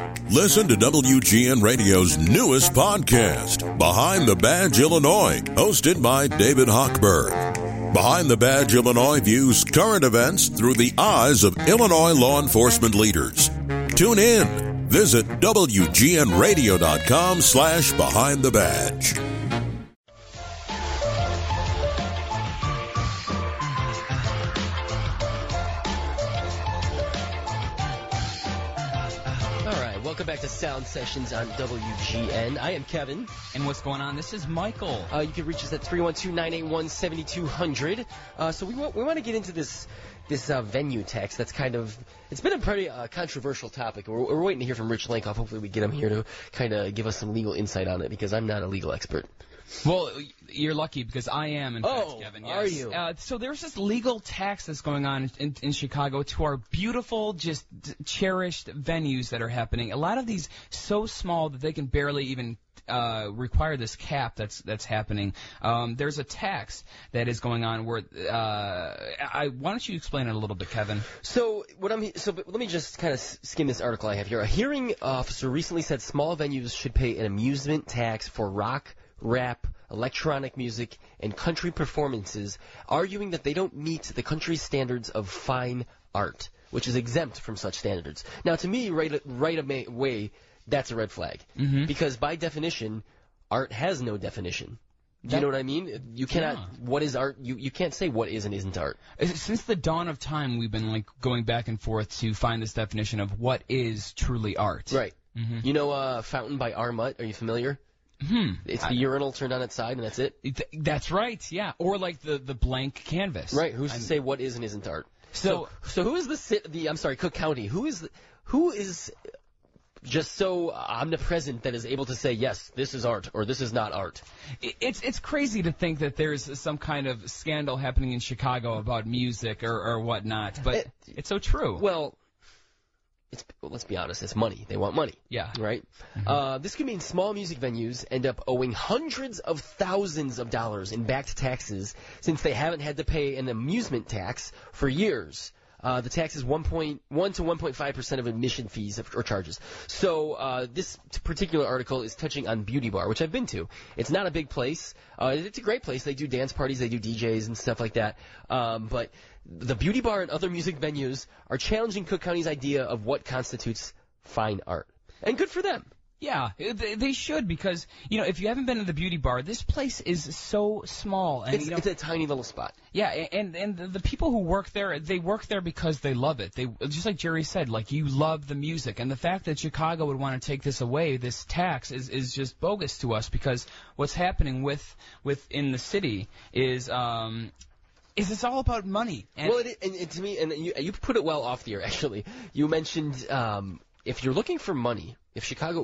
Listen to WGN Radio's newest podcast, Behind the Badge Illinois, hosted by David Hochberg. Behind the Badge Illinois views current events through the eyes of Illinois law enforcement leaders. Tune in. Visit WGNRadio.com/Behind the Badge. Welcome back to Sound Sessions on WGN. I am Kevin. And what's going on? This is Michael. You can reach us at 312-981-7200. So we want to get into this venue tax that's it's been a pretty controversial topic. We're waiting to hear from Rich Lankoff. Hopefully we get him here to kind of give us some legal insight on it, because I'm not a legal expert. Well, you're lucky, because I am, in fact, Kevin. Yes. Are you? So there's this legal tax that's going on in Chicago to our beautiful, just cherished venues that are happening. A lot of these so small that they can barely even require this cap that's happening. There's a tax that is going on where why don't you explain it a little bit, Kevin? So let me just kind of skim this article I have here. A hearing officer recently said small venues should pay an amusement tax for rock, rap, electronic music, and country performances, arguing that they don't meet the country's standards of fine art, which is exempt from such standards. Now, to me, right away, that's a red flag, because by definition, art has no definition. Do you know what I mean? You cannot. Yeah. What is art? You can't say what is and isn't art. Since the dawn of time, we've been going back and forth to find this definition of what is truly art. Right. You know, Fountain by R. Mutt. Are you familiar? It's the urinal turned on its side, and that's it? That's right, yeah. Or like the blank canvas. Right, who's to say what is and isn't art? So who is Cook County, who is just so omnipresent that is able to say, yes, this is art, or this is not art? It's crazy to think that there's some kind of scandal happening in Chicago about music or whatnot, but it's so true. Well, let's be honest, it's money. They want money. Yeah. Right? This could mean small music venues end up owing hundreds of thousands of dollars in backed taxes since they haven't had to pay an amusement tax for years. The tax is 1.1 to 1.5% of admission fees or charges. So this particular article is touching on Beauty Bar, which I've been to. It's not a big place. It's a great place. They do dance parties, they do DJs and stuff like that. But the Beauty Bar and other music venues are challenging Cook County's idea of what constitutes fine art. And good for them. Yeah, they should, because, if you haven't been to the Beauty Bar, this place is so small. And, it's a tiny little spot. Yeah, and the people who work there, they work there because they love it. They, just like Jerry said, you love the music. And the fact that Chicago would want to take this away, this tax, is just bogus to us, because what's happening within the city is it's all about money. And to me, and you put it well off the air, actually. You mentioned if you're looking for money, if Chicago,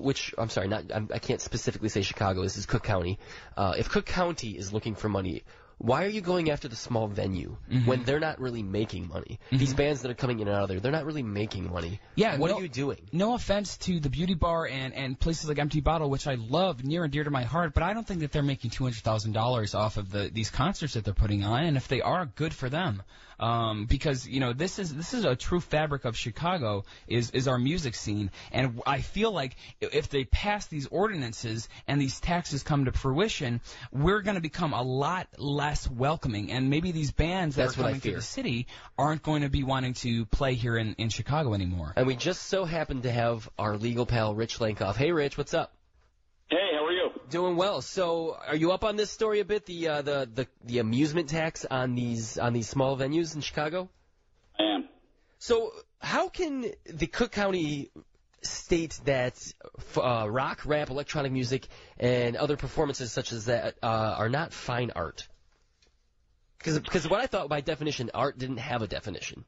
I can't specifically say Chicago, this is Cook County. If Cook County is looking for money, why are you going after the small venue when they're not really making money? These bands that are coming in and out of there, they're not really making money. Yeah, what are you doing? No offense to the Beauty Bar and places like Empty Bottle, which I love near and dear to my heart, but I don't think that they're making $200,000 off of these concerts that they're putting on, and if they are, good for them. Because this is a true fabric of Chicago is our music scene, and I feel like if they pass these ordinances and these taxes come to fruition, we're going to become a lot less welcoming, and maybe these bands that are coming to the city aren't going to be wanting to play here in Chicago anymore. And we just so happen to have our legal pal Rich Lankoff. Hey, Rich, what's up? Hey, how are you? Doing well. So, are you up on this story a bit? The amusement tax on these small venues in Chicago? I am. So, how can the Cook County state that rock, rap, electronic music, and other performances such as that are not fine art? Because what I thought by definition, art didn't have a definition.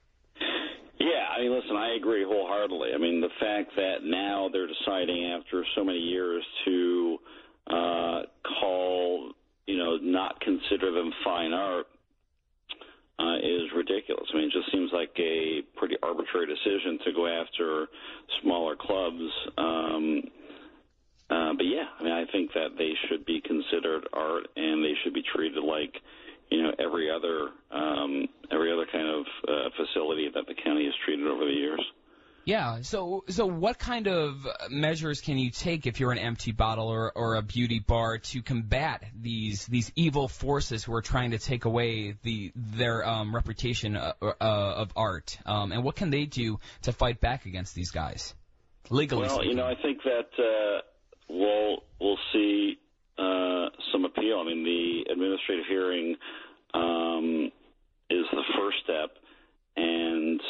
Yeah, I mean, listen, I agree wholeheartedly. I mean, the fact that now they're deciding after so many years to not consider them fine art is ridiculous. I mean, it just seems like a pretty arbitrary decision to go after smaller clubs. But yeah, I mean, I think that they should be considered art, and they should be treated like every other kind of facility that the county has treated over the years. Yeah. So what kind of measures can you take if you're an empty bottle or a beauty bar to combat these evil forces who are trying to take away their reputation of art? And what can they do to fight back against these guys? Legally speaking. I think that we'll see some appeal. I mean, the administrative hearing is the first step, and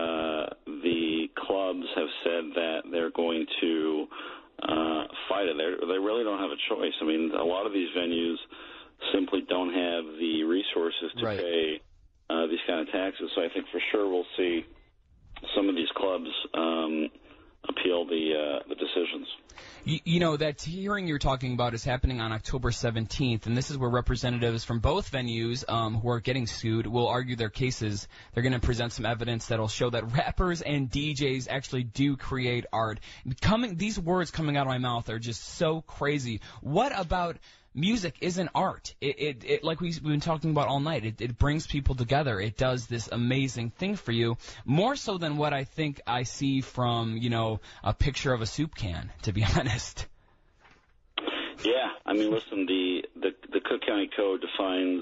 the clubs have said that they're going to fight it. They really don't have a choice. I mean, a lot of these venues simply don't have the resources to pay these kind of taxes. So I think for sure we'll see some of these clubs appeal the decisions. That hearing you're talking about is happening on October 17th, and this is where representatives from both venues who are getting sued will argue their cases. They're going to present some evidence that will show that rappers and DJs actually do create art. These words coming out of my mouth are just so crazy. What about music isn't art? It like we've been talking about all night. It brings people together. It does this amazing thing for you, more so than what I think I see from, a picture of a soup can, to be honest. Yeah, I mean, listen, the Cook County Code defines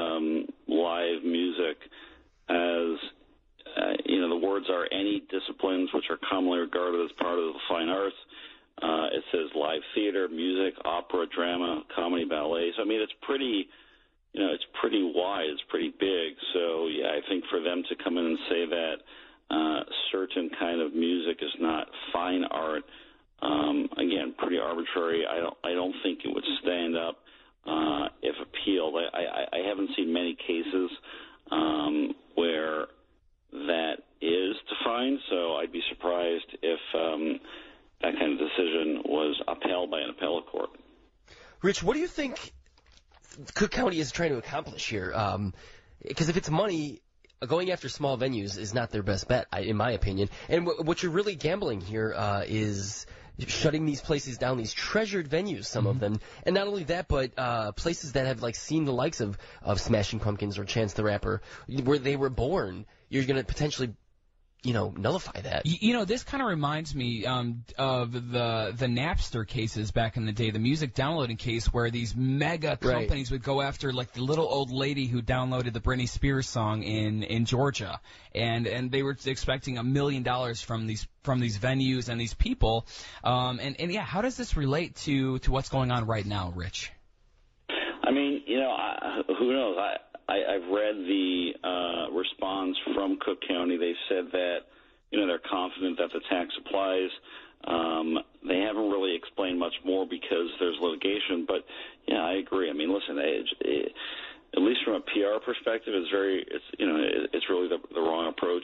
live music as, the words are any disciplines which are commonly regarded as part of the fine arts. It says live theater, music, opera, drama, comedy, ballet. So, I mean, it's pretty wide. It's pretty big. So, yeah, I think for them to come in and say that certain kind of music is not fine art, again, pretty arbitrary. I don't think it would stand up if appealed. I haven't seen many cases where that is defined, so I'd be surprised if that kind of decision was upheld by an appellate court. Rich, what do you think Cook County is trying to accomplish here? Because if it's money, going after small venues is not their best bet, in my opinion. And what you're really gambling here is shutting these places down, these treasured venues, some of them. And not only that, but places that have seen the likes of Smashing Pumpkins or Chance the Rapper, where they were born. You're going to potentially nullify that. This kind of reminds me of the Napster cases back in the day, the music downloading case, where these mega companies would go after the little old lady who downloaded the Britney Spears song in Georgia, and they were expecting $1 million from these venues and these people. And how does this relate to what's going on right now, Rich? I mean, who knows? I've read the response from Cook County. They said that, they're confident that the tax applies. They haven't really explained much more because there's litigation. But, yeah, I agree. I mean, listen, at least from a PR perspective, it's really the wrong approach.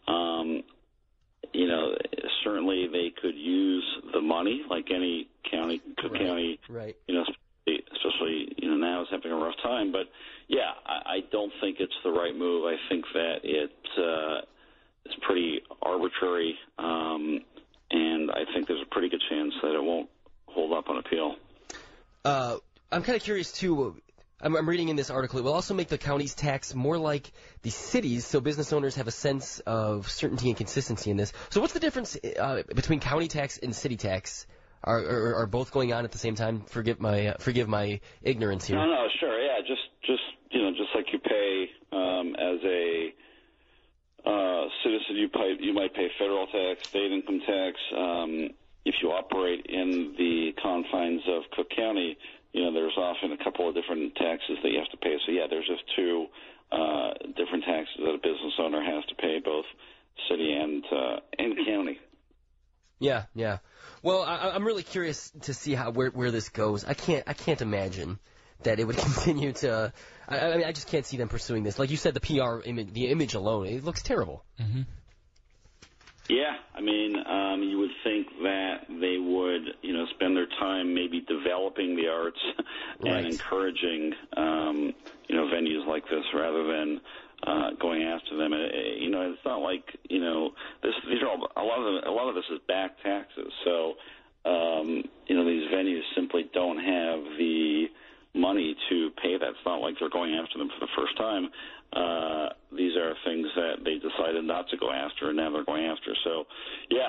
Certainly they could use the money like any county, Cook County, especially, now is having a rough time. But, yeah, I don't think it's the right move. I think that it's pretty arbitrary, and I think there's a pretty good chance that it won't hold up on appeal. I'm kind of curious, too. I'm reading in this article, it will also make the county's tax more like the cities, so business owners have a sense of certainty and consistency in this. So what's the difference between county tax and city tax? Are both going on at the same time? Forgive my ignorance here. No, sure, yeah, just like you pay as a citizen, you might pay federal tax, state income tax. If you operate in the confines of Cook County, there's often a couple of different taxes that you have to pay. So yeah, there's just two different taxes that a business owner has to pay, both city and county. Yeah. Well, I'm really curious to see where this goes. I can't imagine that it would continue to. I mean, I just can't see them pursuing this. Like you said, the PR image, the image alone, it looks terrible. Mm-hmm. Yeah, I mean, you would think that they would, spend their time maybe developing the arts and encouraging, venues like this rather than going after them. It's not like these are a lot of this is back taxes. So these venues simply don't have the money to pay that. It's not like they're going after them for the first time. These are things that they decided not to go after, and now they're going after. So, yeah,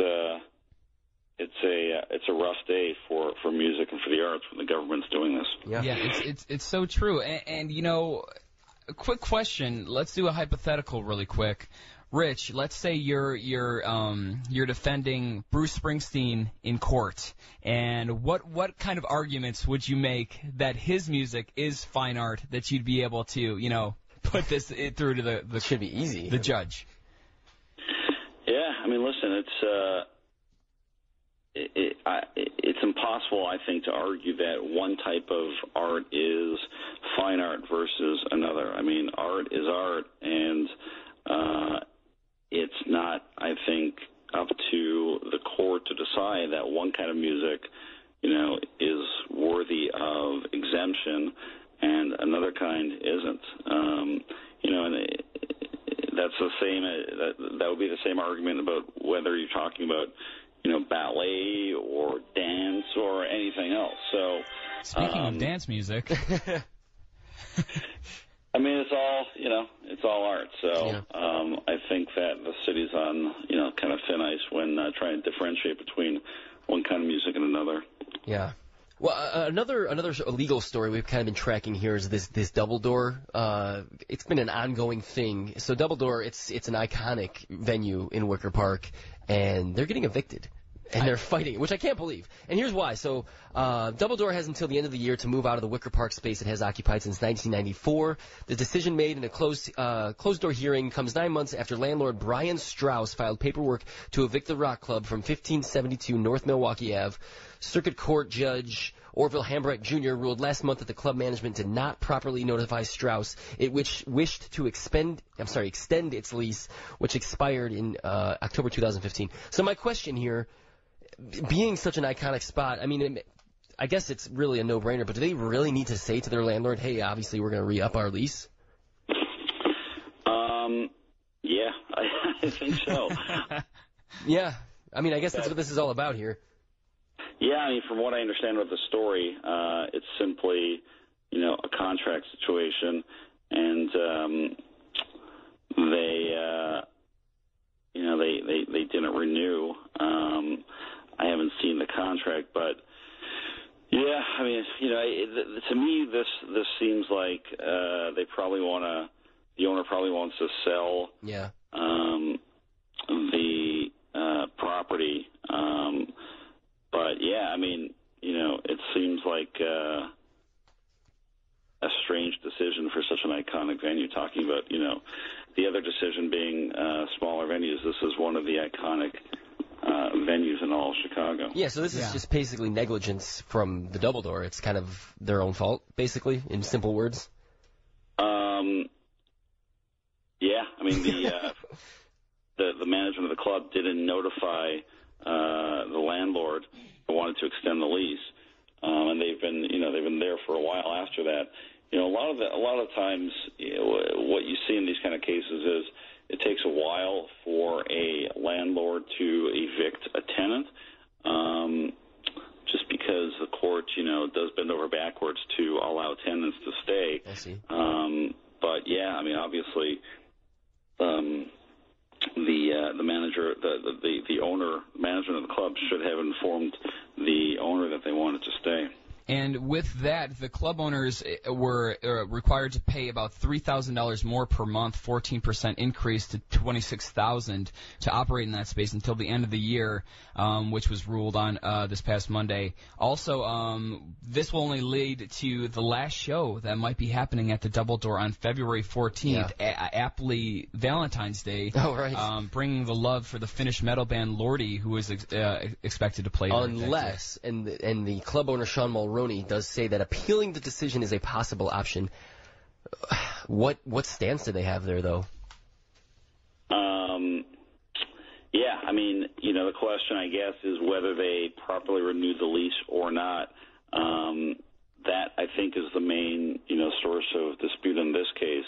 it's a rough day for music and for the arts when the government's doing this. Yeah, it's so true. And you know, a quick question. Let's do a hypothetical really quick. Rich, let's say you're defending Bruce Springsteen in court, and what kind of arguments would you make that his music is fine art that you'd be able to, you know, put this through to the should be easy, the judge? Yeah, I mean, listen, it's impossible, I think, to argue that one type of art is fine art versus another. I mean, art is art, and it's not, I think, up to the court to decide that one kind of music, you know, is worthy of exemption and another kind isn't. You know, and that's the same. That would be the same argument about whether you're talking about, you know, ballet or dance or anything else. So, speaking of dance music. I mean, it's all, you know, it's all art. So yeah. I think that the city's on, you know, kind of thin ice when trying to differentiate between one kind of music and another. Yeah. Well, another illegal story we've kind of been tracking here is this Double Door. It's been an ongoing thing. So Double Door, it's an iconic venue in Wicker Park, and they're getting evicted. And they're fighting, which I can't believe. And here's why. So Double Door has until the end of the year to move out of the Wicker Park space it has occupied since 1994. The decision made in a closed-door hearing comes 9 months after landlord Brian Strauss filed paperwork to evict the Rock Club from 1572 North Milwaukee Ave. Circuit Court Judge Orville Hambrecht Jr. ruled last month that the club management did not properly notify Strauss, which wished to extend its lease, which expired in October 2015. So my question here, being such an iconic spot, I mean, I guess it's really a no-brainer, but do they really need to say to their landlord, hey, obviously we're going to re-up our lease? Yeah, I think so. Yeah, I mean, I guess that's what this is all about here. Yeah, I mean, from what I understand about the story, it's simply, you know, a contract situation, and they didn't renew. I haven't seen the contract, but yeah, I mean, you know, to me, this seems like the owner probably wants to sell. Yeah. The property. But yeah, I mean, you know, it seems like a strange decision for such an iconic venue. Talking about, you know, the other decision being smaller venues. This is one of the iconic venues in all of Chicago. Yeah, so this is just basically negligence from the Double Door. It's kind of their own fault, basically, in simple words. Yeah, I mean, the management of the club didn't notify the landlord who wanted to extend the lease, and they've been there for a while after that. You know, a lot of times, you know, what you see in these kind of cases is it takes a while for a landlord to evict a tenant, just because the court, you know, does bend over backwards to allow tenants to stay. I see. But yeah, I mean, obviously, the manager, the owner, management of the club should have informed the owner that they wanted to stay. And with that, the club owners were required to pay about $3,000 more per month, 14% increase to $26,000 to operate in that space until the end of the year, which was ruled on this past Monday. Also, this will only lead to the last show that might be happening at the Double Door on February 14th, aptly Valentine's Day. Oh, right. Bringing the love for the Finnish metal band Lordi, who is expected to play. Unless, and the club owner Sean Mulroney does say that appealing the decision is a possible option. What stance do they have there, though? Yeah, I mean, you know, the question, I guess, is whether they properly renewed the lease or not. That, I think, is the main, you know, source of dispute in this case.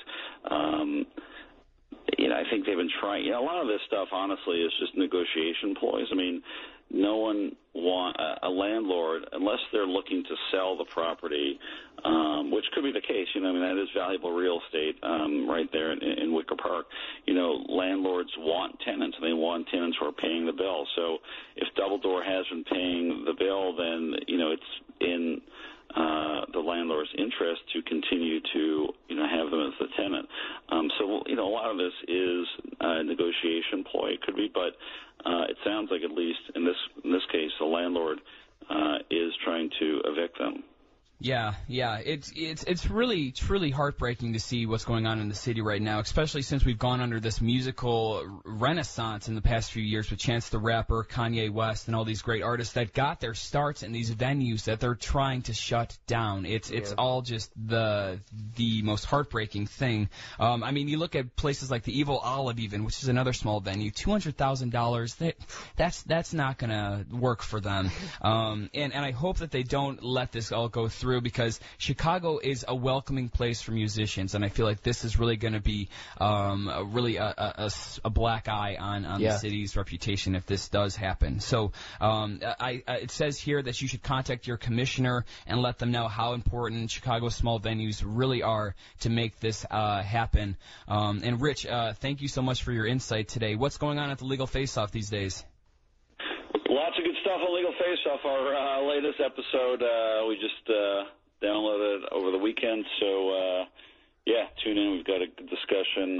You know, I think they've been trying. You know, a lot of this stuff, honestly, is just negotiation ploys. I mean, no one want a landlord, unless they're looking to sell the property, which could be the case. I mean, that is valuable real estate right there in Wicker Park. Landlords want tenants, and they want tenants who are paying the bill. So if Double Door has been paying the bill, then it's in the landlord's interest to continue to have them as the tenant. So a lot of this is a negotiation ploy. It could be, but it sounds like, at least in this case, the landlord is trying to evict them. Yeah, it's really truly heartbreaking to see what's going on in the city right now, especially since we've gone under this musical renaissance in the past few years with Chance the Rapper, Kanye West, and all these great artists that got their starts in these venues that they're trying to shut down. It's all just the most heartbreaking thing. I mean, you look at places like the Evil Olive, even, which is another small venue, $200,000. That's not gonna work for them. And I hope that they don't let this all go through, because Chicago is a welcoming place for musicians, and I feel like this is really going to be really a black eye on the city's reputation if this does happen. So it says here that you should contact your commissioner and let them know how important Chicago's small venues really are to make this happen. And Rich, thank you so much for your insight today. What's going on at the Legal Face-Off these days? Lots of good stuff on Legal Face-Off. Our latest episode, we just downloaded over the weekend. So, tune in. We've got a discussion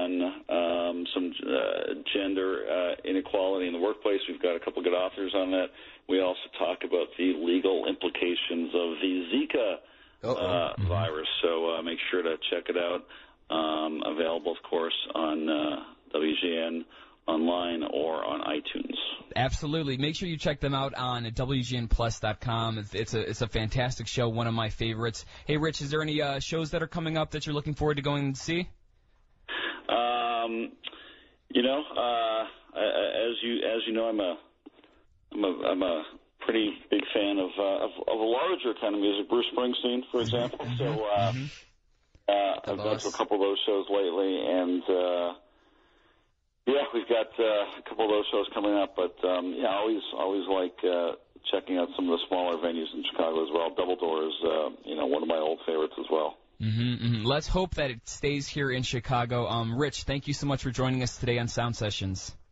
on some gender inequality in the workplace. We've got a couple good authors on that. We also talk about the legal implications of the Zika virus. So make sure to check it out. Available, of course, on WGN online or on iTunes. Absolutely. Make sure you check them out on WGNplus.com. It's a fantastic show, one of my favorites. Hey, Rich, is there any shows that are coming up that you're looking forward to going and see? As you know, I'm a pretty big fan of a larger kind of music, Bruce Springsteen, for example. So I've gone to a couple of those shows lately, and we've got a couple of those shows coming up, but I always like checking out some of the smaller venues in Chicago as well. Double Door is one of my old favorites as well. Let's hope that it stays here in Chicago. Rich, thank you so much for joining us today on Sound Sessions.